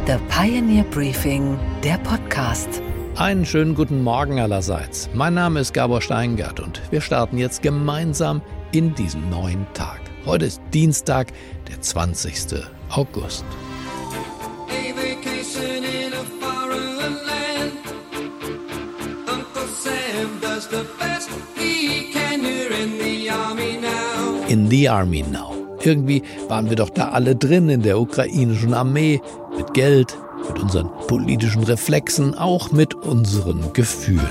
The Pioneer Briefing, der Podcast. Einen schönen guten Morgen allerseits. Mein Name ist Gabor Steingart und wir starten jetzt gemeinsam in diesen neuen Tag. Heute ist Dienstag, der 20. August. In the Army now. Irgendwie waren wir doch da alle drin in der ukrainischen Armee. Mit Geld, mit unseren politischen Reflexen, auch mit unseren Gefühlen.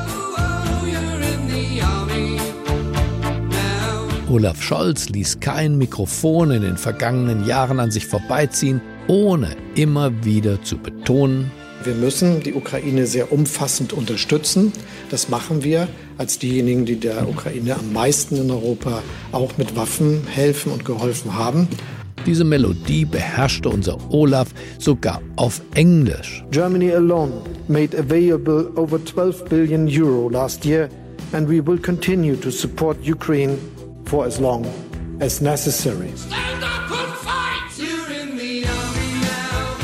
Olaf Scholz ließ kein Mikrofon in den vergangenen Jahren an sich vorbeiziehen, ohne immer wieder zu betonen: Wir müssen die Ukraine sehr umfassend unterstützen. Das machen wir als diejenigen, die der Ukraine am meisten in Europa auch mit Waffen helfen und geholfen haben. Diese Melodie beherrschte unser Olaf sogar auf Englisch. Germany alone made available over 12 billion euro last year, and we will continue to support Ukraine for as long as necessary. Stand up and fight! You're in the army now.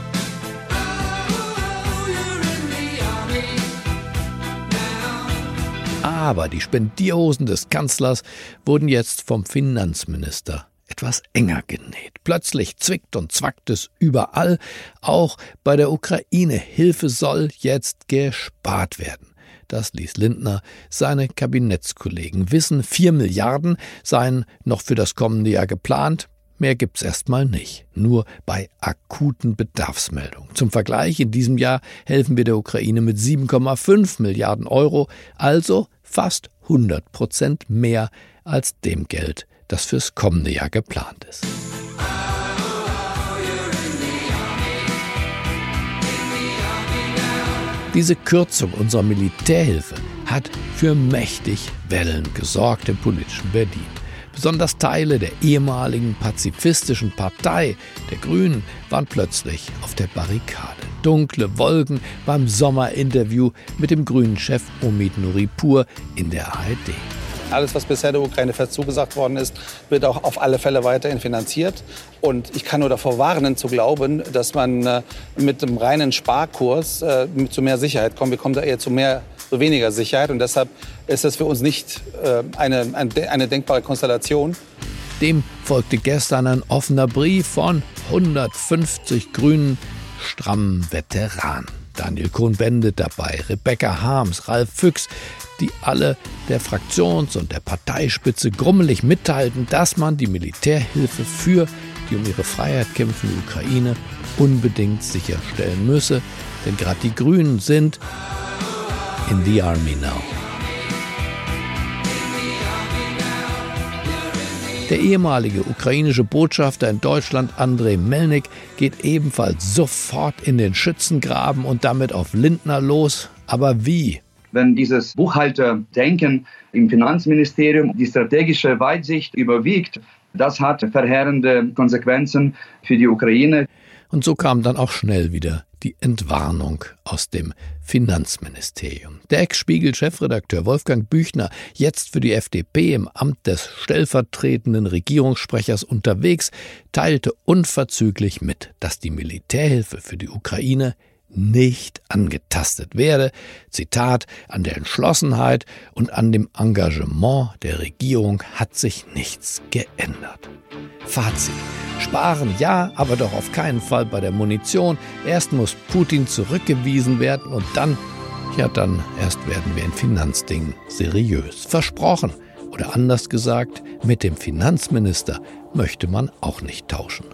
Oh, you're in the army now. Aber die Spendierhosen des Kanzlers wurden jetzt vom Finanzminister etwas enger genäht. Plötzlich zwickt und zwackt es überall. Auch bei der Ukraine-Hilfe soll jetzt gespart werden. Das ließ Lindner seine Kabinettskollegen wissen. 4 Milliarden seien noch für das kommende Jahr geplant. Mehr gibt's erstmal nicht. Nur bei akuten Bedarfsmeldungen. Zum Vergleich, in diesem Jahr helfen wir der Ukraine mit 7,5 Milliarden Euro, also fast 100% mehr als dem Geld, das fürs kommende Jahr geplant ist. Diese Kürzung unserer Militärhilfe hat für mächtig Wellen gesorgt im politischen Berlin. Besonders Teile der ehemaligen pazifistischen Partei, der Grünen, waren plötzlich auf der Barrikade. Dunkle Wolken beim Sommerinterview mit dem Grünen-Chef Omid Nuripur in der ARD. Alles, was bisher der Ukraine fest zugesagt worden ist, wird auch auf alle Fälle weiterhin finanziert. Und ich kann nur davor warnen, zu glauben, dass man mit einem reinen Sparkurs zu mehr Sicherheit kommt. Wir kommen da eher zu weniger Sicherheit. Und deshalb ist das für uns nicht eine denkbare Konstellation. Dem folgte gestern ein offener Brief von 150 grünen, strammen Veteranen. Daniel Cohn-Bendit dabei, Rebecca Harms, Ralf Füchs, die alle der Fraktions- und der Parteispitze grummelig mitteilten, dass man die Militärhilfe für die um ihre Freiheit kämpfende Ukraine unbedingt sicherstellen müsse. Denn gerade die Grünen sind in the Army now. Der ehemalige ukrainische Botschafter in Deutschland, Andrei Melnik, geht ebenfalls sofort in den Schützengraben und damit auf Lindner los. Aber wie? Wenn dieses Buchhalterdenken im Finanzministerium die strategische Weitsicht überwiegt, das hat verheerende Konsequenzen für die Ukraine. Und so kam dann auch schnell wieder die Entwarnung aus dem Finanzministerium. Der Ex-Spiegel-Chefredakteur Wolfgang Büchner, jetzt für die FDP im Amt des stellvertretenden Regierungssprechers unterwegs, teilte unverzüglich mit, dass die Militärhilfe für die Ukraine nicht angetastet werde. Zitat: An der Entschlossenheit und an dem Engagement der Regierung hat sich nichts geändert. Fazit: Sparen ja, aber doch auf keinen Fall bei der Munition. Erst muss Putin zurückgewiesen werden und dann erst werden wir in Finanzdingen seriös. Versprochen. Oder anders gesagt, mit dem Finanzminister möchte man auch nicht tauschen.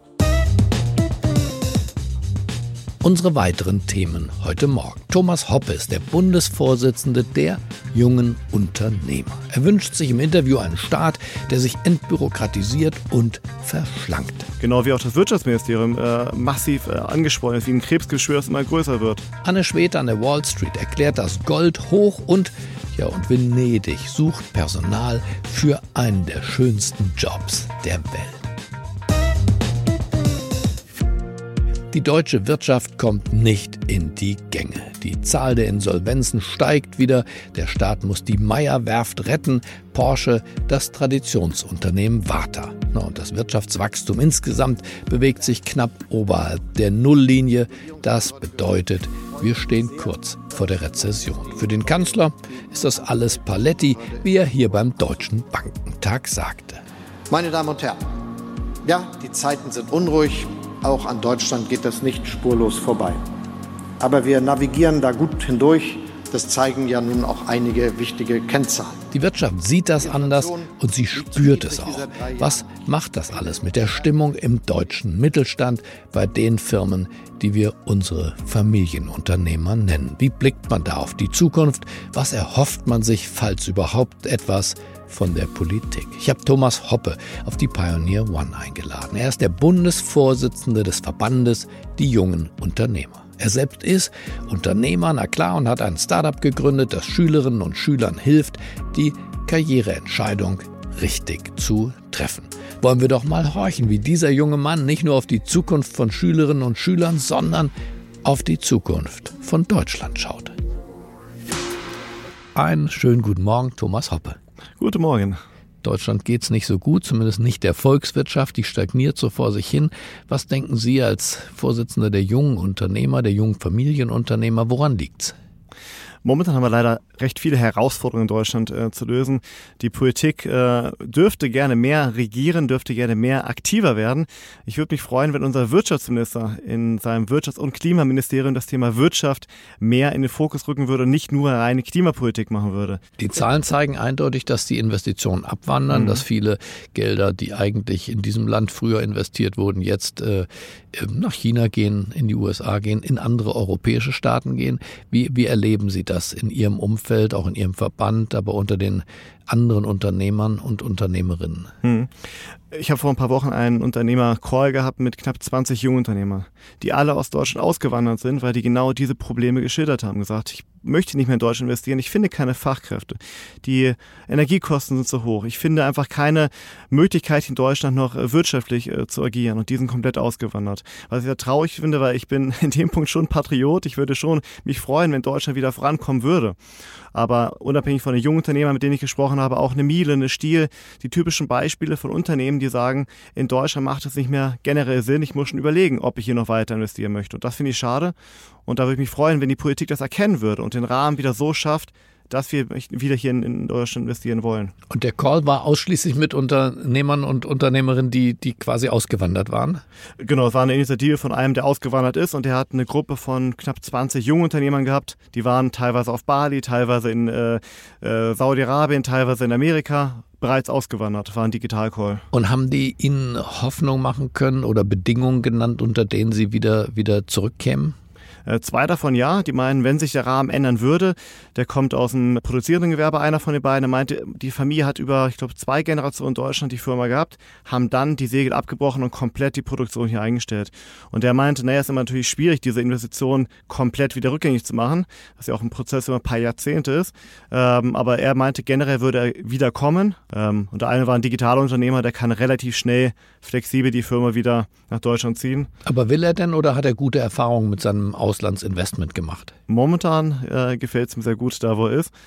Unsere weiteren Themen heute Morgen. Thomas Hoppe ist der Bundesvorsitzende der Jungen Unternehmer. Er wünscht sich im Interview einen Staat, der sich entbürokratisiert und verschlankt. Genau wie auch das Wirtschaftsministerium massiv angesprochen ist, wie ein Krebsgeschwür, das immer größer wird. Anne Schwede an der Wall Street erklärt das Gold hoch und Venedig sucht Personal für einen der schönsten Jobs der Welt. Die deutsche Wirtschaft kommt nicht in die Gänge. Die Zahl der Insolvenzen steigt wieder. Der Staat muss die Meyer-Werft retten. Porsche, das Traditionsunternehmen Varta. Und das Wirtschaftswachstum insgesamt bewegt sich knapp oberhalb der Nulllinie. Das bedeutet, wir stehen kurz vor der Rezession. Für den Kanzler ist das alles Paletti, wie er hier beim Deutschen Bankentag sagte. Meine Damen und Herren, ja, die Zeiten sind unruhig. Auch an Deutschland geht das nicht spurlos vorbei. Aber wir navigieren da gut hindurch. Das zeigen ja nun auch einige wichtige Kennzahlen. Die Wirtschaft sieht das anders und sie spürt es auch. Was macht das alles mit der Stimmung im deutschen Mittelstand, bei den Firmen, die wir unsere Familienunternehmer nennen? Wie blickt man da auf die Zukunft? Was erhofft man sich, falls überhaupt etwas, von der Politik? Ich habe Thomas Hoppe auf die Pioneer One eingeladen. Er ist der Bundesvorsitzende des Verbandes Die Jungen Unternehmer. Er selbst ist Unternehmer, na klar, und hat ein Startup gegründet, das Schülerinnen und Schülern hilft, die Karriereentscheidung richtig zu treffen. Wollen wir doch mal horchen, wie dieser junge Mann nicht nur auf die Zukunft von Schülerinnen und Schülern, sondern auf die Zukunft von Deutschland schaut. Einen schönen guten Morgen, Thomas Hoppe. Guten Morgen. Deutschland geht's nicht so gut, zumindest nicht der Volkswirtschaft, die stagniert so vor sich hin. Was denken Sie als Vorsitzender der jungen Unternehmer, der jungen Familienunternehmer, woran liegt's? Momentan haben wir leider recht viele Herausforderungen in Deutschland zu lösen. Die Politik dürfte gerne mehr regieren, dürfte gerne mehr aktiver werden. Ich würde mich freuen, wenn unser Wirtschaftsminister in seinem Wirtschafts- und Klimaministerium das Thema Wirtschaft mehr in den Fokus rücken würde und nicht nur reine Klimapolitik machen würde. Die Zahlen zeigen eindeutig, dass die Investitionen abwandern, dass viele Gelder, die eigentlich in diesem Land früher investiert wurden, jetzt nach China gehen, in die USA gehen, in andere europäische Staaten gehen. Wie erleben Sie das in Ihrem Umfeld, auch in Ihrem Verband, aber unter den anderen Unternehmern und Unternehmerinnen? Ich habe vor ein paar Wochen einen Unternehmer-Call gehabt mit knapp 20 Jungunternehmern, die alle aus Deutschland ausgewandert sind, weil die genau diese Probleme geschildert haben. Gesagt, ich möchte nicht mehr in Deutschland investieren, ich finde keine Fachkräfte. Die Energiekosten sind zu hoch. Ich finde einfach keine Möglichkeit in Deutschland noch wirtschaftlich zu agieren, und die sind komplett ausgewandert. Was ich sehr traurig finde, weil ich bin in dem Punkt schon Patriot. Ich würde schon mich freuen, wenn Deutschland wieder vorankommen würde. Aber unabhängig von den jungen Unternehmern, mit denen ich gesprochen habe, auch eine Miele, eine Stihl, die typischen Beispiele von Unternehmen, die sagen, in Deutschland macht es nicht mehr generell Sinn, ich muss schon überlegen, ob ich hier noch weiter investieren möchte. Und das finde ich schade. Und da würde ich mich freuen, wenn die Politik das erkennen würde und den Rahmen wieder so schafft, dass wir wieder hier in Deutschland investieren wollen. Und der Call war ausschließlich mit Unternehmern und Unternehmerinnen, die quasi ausgewandert waren? Genau, es war eine Initiative von einem, der ausgewandert ist, und der hat eine Gruppe von knapp 20 Jungunternehmern gehabt. Die waren teilweise auf Bali, teilweise in Saudi-Arabien, teilweise in Amerika, bereits ausgewandert, war ein Digital-Call. Und haben die Ihnen Hoffnung machen können oder Bedingungen genannt, unter denen Sie wieder zurückkämen? Zwei davon ja, die meinen, wenn sich der Rahmen ändern würde, der kommt aus dem produzierenden Gewerbe, einer von den beiden, der meinte, die Familie hat über, ich glaube, 2 Generationen in Deutschland die Firma gehabt, haben dann die Segel abgebrochen und komplett die Produktion hier eingestellt. Und der meinte, naja, es ist immer natürlich schwierig, diese Investition komplett wieder rückgängig zu machen, was ja auch ein Prozess über ein paar Jahrzehnte ist, aber er meinte, generell würde er wieder kommen, und der eine war ein digitaler Unternehmer, der kann relativ schnell, flexibel die Firma wieder nach Deutschland ziehen. Aber will er denn, oder hat er gute Erfahrungen mit seinem Auslandsinvestment gemacht? Momentan gefällt es ihm sehr gut, da wo er ist.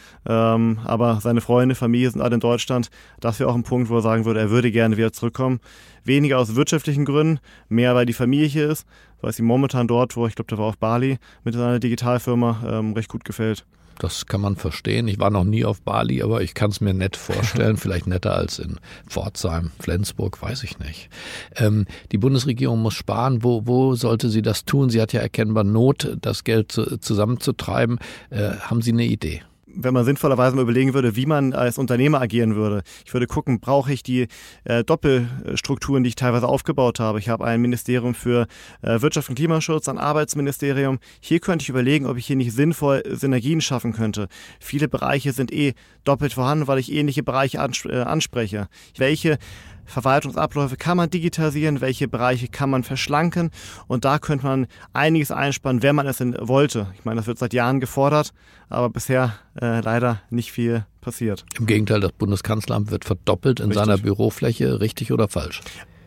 Aber seine Freunde, Familie sind alle in Deutschland. Das wäre auch ein Punkt, wo er sagen würde, er würde gerne wieder zurückkommen. Weniger aus wirtschaftlichen Gründen, mehr weil die Familie hier ist, weil es ihm momentan dort, wo ich glaube, der war auf Bali, mit seiner Digitalfirma recht gut gefällt. Das kann man verstehen. Ich war noch nie auf Bali, aber ich kann es mir nett vorstellen. Vielleicht netter als in Pforzheim, Flensburg, weiß ich nicht. Die Bundesregierung muss sparen. Wo sollte sie das tun? Sie hat ja erkennbar Not, das Geld zusammenzutreiben. Haben Sie eine Idee? Wenn man sinnvollerweise mal überlegen würde, wie man als Unternehmer agieren würde. Ich würde gucken, brauche ich die Doppelstrukturen, die ich teilweise aufgebaut habe. Ich habe ein Ministerium für Wirtschaft und Klimaschutz, ein Arbeitsministerium. Hier könnte ich überlegen, ob ich hier nicht sinnvoll Synergien schaffen könnte. Viele Bereiche sind doppelt vorhanden, weil ich ähnliche Bereiche anspreche. Welche Verwaltungsabläufe kann man digitalisieren, welche Bereiche kann man verschlanken, und da könnte man einiges einsparen, wenn man es denn wollte. Ich meine, das wird seit Jahren gefordert, aber bisher leider nicht viel passiert. Im Gegenteil, das Bundeskanzleramt wird verdoppelt in seiner Bürofläche, richtig oder falsch?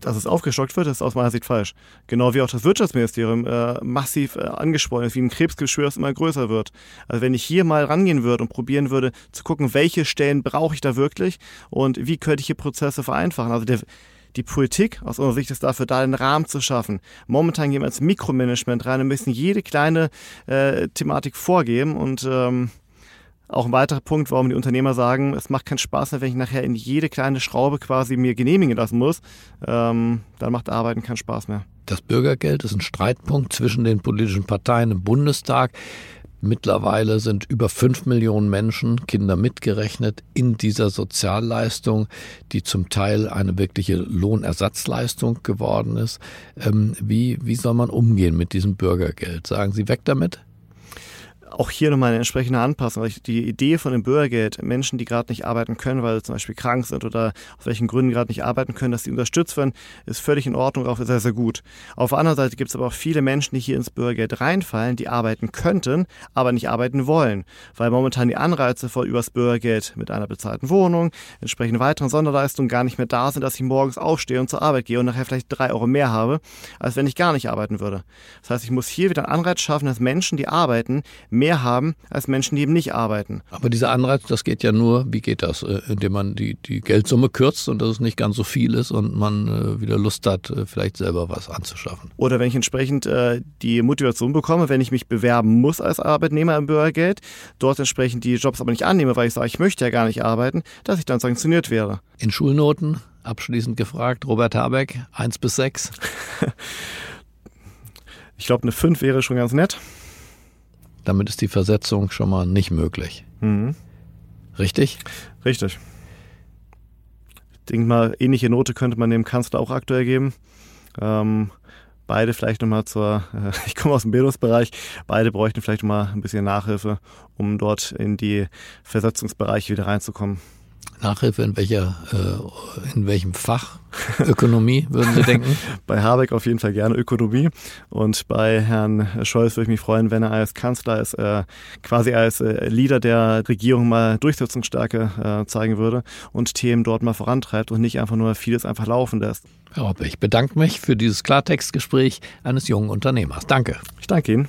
dass es aufgestockt wird, ist aus meiner Sicht falsch. Genau wie auch das Wirtschaftsministerium massiv angeschwollen ist, wie ein Krebsgeschwür, das immer größer wird. Also wenn ich hier mal rangehen würde und probieren würde, zu gucken, welche Stellen brauche ich da wirklich und wie könnte ich hier Prozesse vereinfachen. Also die Politik aus unserer Sicht ist dafür da, den Rahmen zu schaffen. Momentan gehen wir ins Mikromanagement rein und müssen jede kleine Thematik vorgeben und auch ein weiterer Punkt, warum die Unternehmer sagen, es macht keinen Spaß mehr, wenn ich nachher in jede kleine Schraube quasi mir genehmigen lassen muss. Dann macht Arbeiten keinen Spaß mehr. Das Bürgergeld ist ein Streitpunkt zwischen den politischen Parteien im Bundestag. Mittlerweile sind über 5 Millionen Menschen, Kinder mitgerechnet, in dieser Sozialleistung, die zum Teil eine wirkliche Lohnersatzleistung geworden ist. Wie soll man umgehen mit diesem Bürgergeld? Sagen Sie, weg damit? Auch hier nochmal eine entsprechende Anpassung. Die Idee von dem Bürgergeld, Menschen, die gerade nicht arbeiten können, weil sie zum Beispiel krank sind oder aus welchen Gründen gerade nicht arbeiten können, dass sie unterstützt werden, ist völlig in Ordnung, auch sehr, sehr gut. Auf der anderen Seite gibt es aber auch viele Menschen, die hier ins Bürgergeld reinfallen, die arbeiten könnten, aber nicht arbeiten wollen, weil momentan die Anreize übers Bürgergeld mit einer bezahlten Wohnung, entsprechend weiteren Sonderleistungen gar nicht mehr da sind, dass ich morgens aufstehe und zur Arbeit gehe und nachher vielleicht 3 Euro mehr habe, als wenn ich gar nicht arbeiten würde. Das heißt, ich muss hier wieder einen Anreiz schaffen, dass Menschen, die arbeiten, mehr haben als Menschen, die eben nicht arbeiten. Aber dieser Anreiz, das geht ja nur, wie geht das? Indem man die Geldsumme kürzt und dass es nicht ganz so viel ist und man wieder Lust hat, vielleicht selber was anzuschaffen. Oder wenn ich entsprechend die Motivation bekomme, wenn ich mich bewerben muss als Arbeitnehmer im Bürgergeld, dort entsprechend die Jobs aber nicht annehme, weil ich sage, ich möchte ja gar nicht arbeiten, dass ich dann sanktioniert wäre. In Schulnoten, abschließend gefragt, Robert Habeck, 1 bis 6? Ich glaube, eine 5 wäre schon ganz nett. Damit ist die Versetzung schon mal nicht möglich. Mhm. Richtig? Richtig. Ich denke mal, ähnliche Note könnte man dem Kanzler auch aktuell geben. Beide vielleicht nochmal ich komme aus dem Bildungsbereich, beide bräuchten vielleicht nochmal ein bisschen Nachhilfe, um dort in die Versetzungsbereiche wieder reinzukommen. Nachhilfe in welchem Fach? Ökonomie, würden Sie denken? Bei Habeck auf jeden Fall gerne Ökonomie. Und bei Herrn Scholz würde ich mich freuen, wenn er als Kanzler, quasi als Leader der Regierung mal Durchsetzungsstärke zeigen würde und Themen dort mal vorantreibt und nicht einfach nur vieles einfach laufen lässt. Herr Hoppe, ich bedanke mich für dieses Klartextgespräch eines jungen Unternehmers. Danke. Ich danke Ihnen.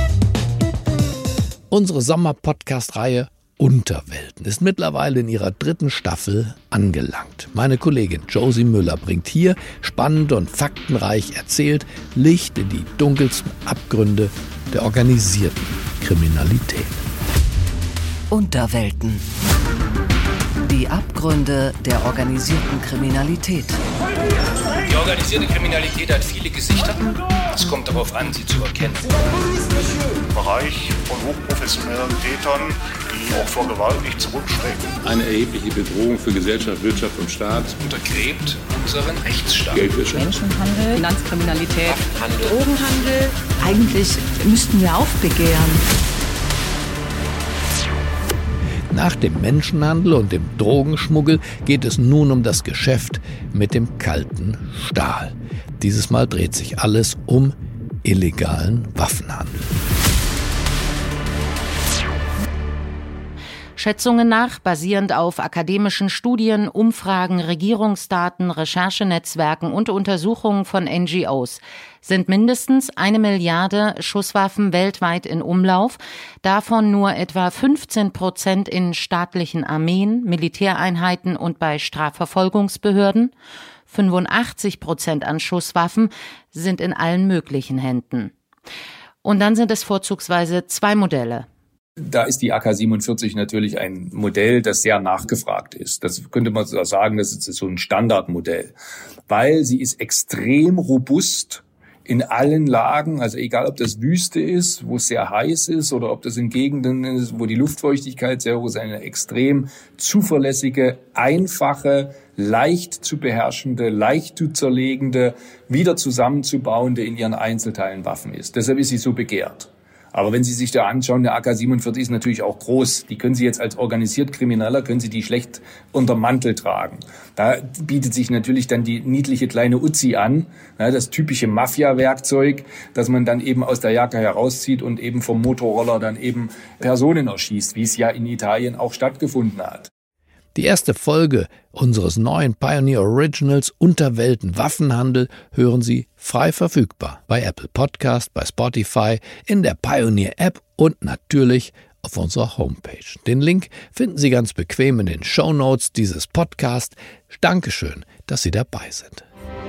Unsere Sommer-Podcast-Reihe Unterwelten ist mittlerweile in ihrer 3. Staffel angelangt. Meine Kollegin Josie Müller bringt hier spannend und faktenreich erzählt Licht in die dunkelsten Abgründe der organisierten Kriminalität. Unterwelten. Die Abgründe der organisierten Kriminalität. Die organisierte Kriminalität hat viele Gesichter. Es kommt darauf an, sie zu erkennen. Im Bereich von hochprofessionellen Tätern, die auch vor Gewalt nicht zurückschrecken. Eine erhebliche Bedrohung für Gesellschaft, Wirtschaft und Staat. Untergräbt unseren Rechtsstaat. Geldwäsche. Menschenhandel, Finanzkriminalität, Waffenhandel. Drogenhandel. Eigentlich müssten wir aufbegehren. Nach dem Menschenhandel und dem Drogenschmuggel geht es nun um das Geschäft mit dem kalten Stahl. Dieses Mal dreht sich alles um illegalen Waffenhandel. Schätzungen nach, basierend auf akademischen Studien, Umfragen, Regierungsdaten, Recherchenetzwerken und Untersuchungen von NGOs, sind mindestens 1 Milliarde Schusswaffen weltweit in Umlauf, davon nur etwa 15% in staatlichen Armeen, Militäreinheiten und bei Strafverfolgungsbehörden. 85% an Schusswaffen sind in allen möglichen Händen. Und dann sind es vorzugsweise 2 Modelle. Da ist die AK-47 natürlich ein Modell, das sehr nachgefragt ist. Das könnte man sagen, das ist so ein Standardmodell, weil sie ist extrem robust in allen Lagen, also egal ob das Wüste ist, wo es sehr heiß ist, oder ob das in Gegenden ist, wo die Luftfeuchtigkeit sehr hoch ist, eine extrem zuverlässige, einfache, leicht zu beherrschende, leicht zu zerlegende, wieder zusammenzubauende in ihren Einzelteilen Waffen ist. Deshalb ist sie so begehrt. Aber wenn Sie sich da anschauen, der AK-47 ist natürlich auch groß. Die können Sie jetzt als organisiert Krimineller, können Sie die schlecht unterm Mantel tragen. Da bietet sich natürlich dann die niedliche kleine Uzi an, ja, das typische Mafia-Werkzeug, das man dann eben aus der Jacke herauszieht und eben vom Motorroller dann eben Personen erschießt, wie es ja in Italien auch stattgefunden hat. Die erste Folge unseres neuen Pioneer Originals Unterwelten Waffenhandel hören Sie frei verfügbar bei Apple Podcast, bei Spotify, in der Pioneer App und natürlich auf unserer Homepage. Den Link finden Sie ganz bequem in den Shownotes dieses Podcasts. Dankeschön, dass Sie dabei sind.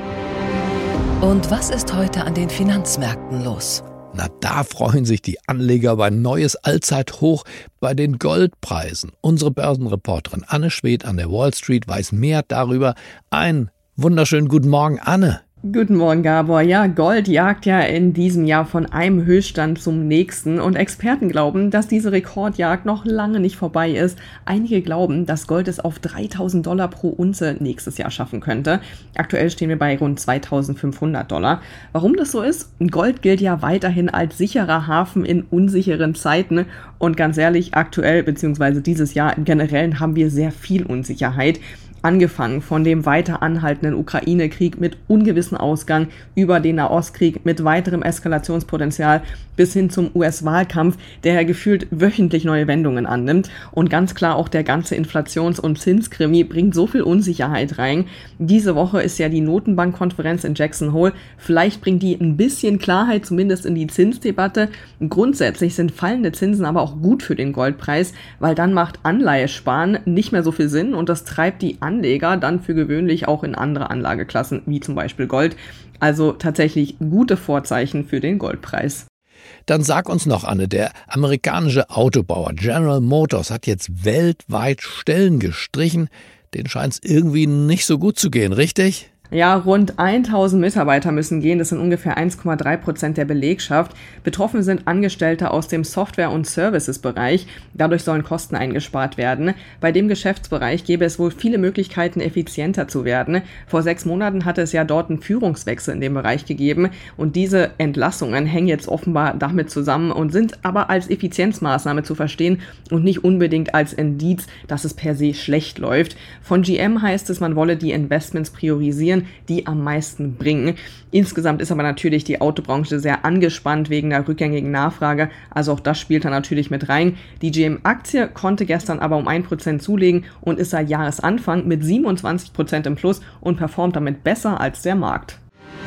Und was ist heute an den Finanzmärkten los? Na, da freuen sich die Anleger über ein neues Allzeithoch bei den Goldpreisen. Unsere Börsenreporterin Anne Schwedt an der Wall Street weiß mehr darüber. Einen wunderschönen guten Morgen, Anne. Guten Morgen, Gabor. Ja, Gold jagt ja in diesem Jahr von einem Höchststand zum nächsten und Experten glauben, dass diese Rekordjagd noch lange nicht vorbei ist. Einige glauben, dass Gold es auf $3.000 pro Unze nächstes Jahr schaffen könnte. Aktuell stehen wir bei rund $2.500. Warum das so ist? Gold gilt ja weiterhin als sicherer Hafen in unsicheren Zeiten und ganz ehrlich, aktuell bzw. dieses Jahr im Generellen haben wir sehr viel Unsicherheit. Angefangen von dem weiter anhaltenden Ukraine-Krieg mit ungewissem Ausgang über den Nahostkrieg mit weiterem Eskalationspotenzial bis hin zum US-Wahlkampf, der ja gefühlt wöchentlich neue Wendungen annimmt. Und ganz klar auch der ganze Inflations- und Zinskrimi bringt so viel Unsicherheit rein. Diese Woche ist ja die Notenbankkonferenz in Jackson Hole. Vielleicht bringt die ein bisschen Klarheit zumindest in die Zinsdebatte. Grundsätzlich sind fallende Zinsen aber auch gut für den Goldpreis, weil dann macht Anleihesparen nicht mehr so viel Sinn und das treibt die Anleger dann für gewöhnlich auch in andere Anlageklassen, wie zum Beispiel Gold. Also tatsächlich gute Vorzeichen für den Goldpreis. Dann sag uns noch, Anne, der amerikanische Autobauer General Motors hat jetzt weltweit Stellen gestrichen. Denen scheint es irgendwie nicht so gut zu gehen, richtig? Ja, rund 1000 Mitarbeiter müssen gehen, das sind ungefähr 1,3% der Belegschaft. Betroffen sind Angestellte aus dem Software- und Services-Bereich. Dadurch sollen Kosten eingespart werden. Bei dem Geschäftsbereich gäbe es wohl viele Möglichkeiten, effizienter zu werden. Vor 6 Monaten hatte es ja dort einen Führungswechsel in dem Bereich gegeben und diese Entlassungen hängen jetzt offenbar damit zusammen und sind aber als Effizienzmaßnahme zu verstehen und nicht unbedingt als Indiz, dass es per se schlecht läuft. Von GM heißt es, man wolle die Investments priorisieren, die am meisten bringen. Insgesamt ist aber natürlich die Autobranche sehr angespannt wegen der rückgängigen Nachfrage, also auch das spielt da natürlich mit rein. Die GM-Aktie konnte gestern aber um 1% zulegen und ist seit Jahresanfang mit 27% im Plus und performt damit besser als der Markt.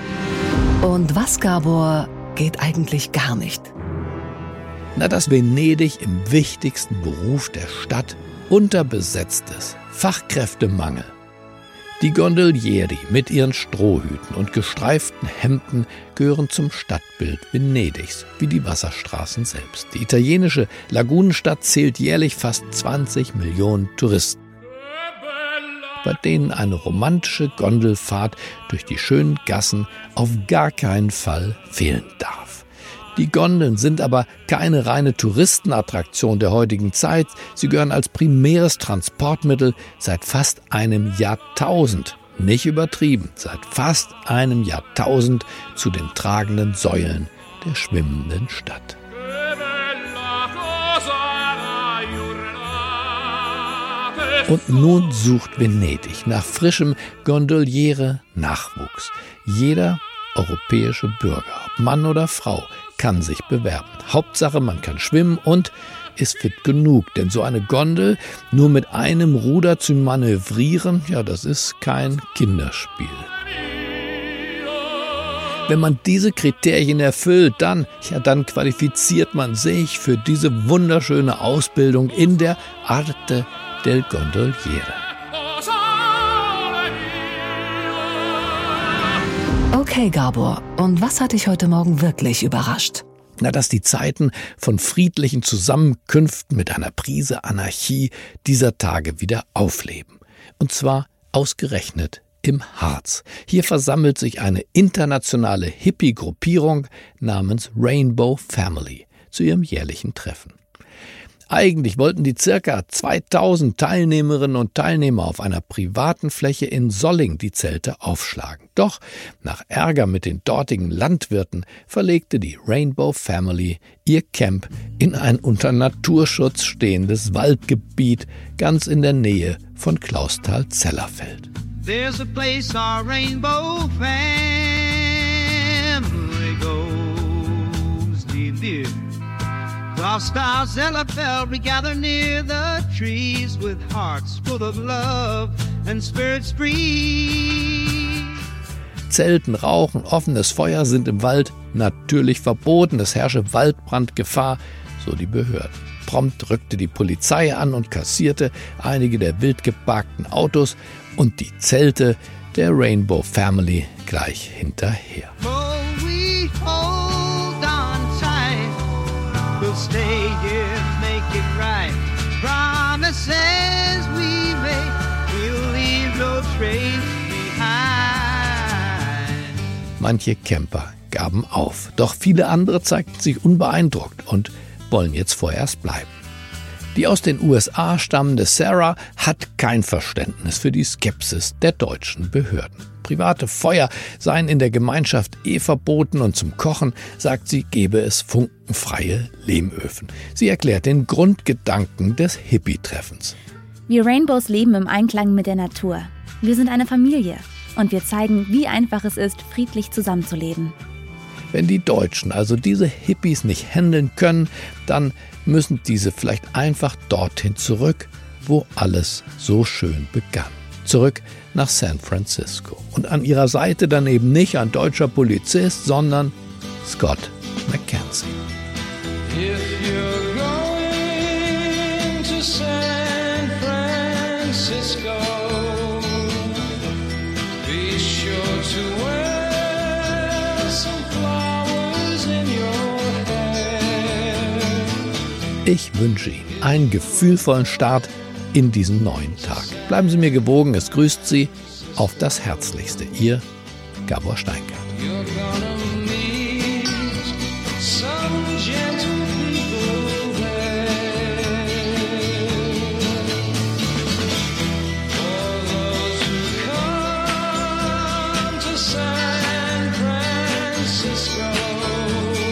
Und was, Gabor, geht eigentlich gar nicht? Na, dass Venedig im wichtigsten Beruf der Stadt unterbesetzt ist. Fachkräftemangel. Die Gondolieri mit ihren Strohhüten und gestreiften Hemden gehören zum Stadtbild Venedigs, wie die Wasserstraßen selbst. Die italienische Lagunenstadt zählt jährlich fast 20 Millionen Touristen, bei denen eine romantische Gondelfahrt durch die schönen Gassen auf gar keinen Fall fehlen darf. Die Gondeln sind aber keine reine Touristenattraktion der heutigen Zeit. Sie gehören als primäres Transportmittel seit fast einem Jahrtausend, nicht übertrieben, seit fast einem Jahrtausend zu den tragenden Säulen der schwimmenden Stadt. Und nun sucht Venedig nach frischem Gondoliere-Nachwuchs. Jeder europäische Bürger, ob Mann oder Frau, kann sich bewerben. Hauptsache, man kann schwimmen und ist fit genug, denn so eine Gondel nur mit einem Ruder zu manövrieren, ja, das ist kein Kinderspiel. Wenn man diese Kriterien erfüllt, dann qualifiziert man sich für diese wunderschöne Ausbildung in der Arte del Gondoliere. Okay, Gabor, und was hat dich heute Morgen wirklich überrascht? Na, dass die Zeiten von friedlichen Zusammenkünften mit einer Prise Anarchie dieser Tage wieder aufleben. Und zwar ausgerechnet im Harz. Hier versammelt sich eine internationale Hippie-Gruppierung namens Rainbow Family zu ihrem jährlichen Treffen. Eigentlich wollten die ca. 2000 Teilnehmerinnen und Teilnehmer auf einer privaten Fläche in Solling die Zelte aufschlagen. Doch nach Ärger mit den dortigen Landwirten verlegte die Rainbow Family ihr Camp in ein unter Naturschutz stehendes Waldgebiet ganz in der Nähe von Clausthal-Zellerfeld. There's a place our Rainbow Family goes, dear. Hostiles LFL regather near the trees with hearts full of love and spirits free. Zelten, Rauchen, offenes Feuer sind im Wald natürlich verboten. Es herrsche Waldbrandgefahr, so die Behörden. Prompt rückte die Polizei an und kassierte einige der wild geparkten Autos und die Zelte der Rainbow Family gleich hinterher. We'll stay here, make it right. Promises we make, we'll leave no trace behind. Manche Camper gaben auf, doch viele andere zeigten sich unbeeindruckt und wollen jetzt vorerst bleiben. Die aus den USA stammende Sarah hat kein Verständnis für die Skepsis der deutschen Behörden. Private Feuer seien in der Gemeinschaft verboten und zum Kochen, sagt sie, gebe es funkenfreie Lehmöfen. Sie erklärt den Grundgedanken des Hippie-Treffens. Wir Rainbows leben im Einklang mit der Natur. Wir sind eine Familie und wir zeigen, wie einfach es ist, friedlich zusammenzuleben. Wenn die Deutschen also diese Hippies nicht handeln können, dann müssen diese vielleicht einfach dorthin zurück, wo alles so schön begann. Zurück nach San Francisco. Und an ihrer Seite dann eben nicht ein deutscher Polizist, sondern Scott McKenzie. If you're going to San Francisco, be sure to wear some flowers in your hair. Ich wünsche Ihnen einen gefühlvollen Start in diesen neuen Tag. Bleiben Sie mir gewogen, es grüßt Sie auf das Herzlichste. Ihr Gabor Steingart. San Francisco.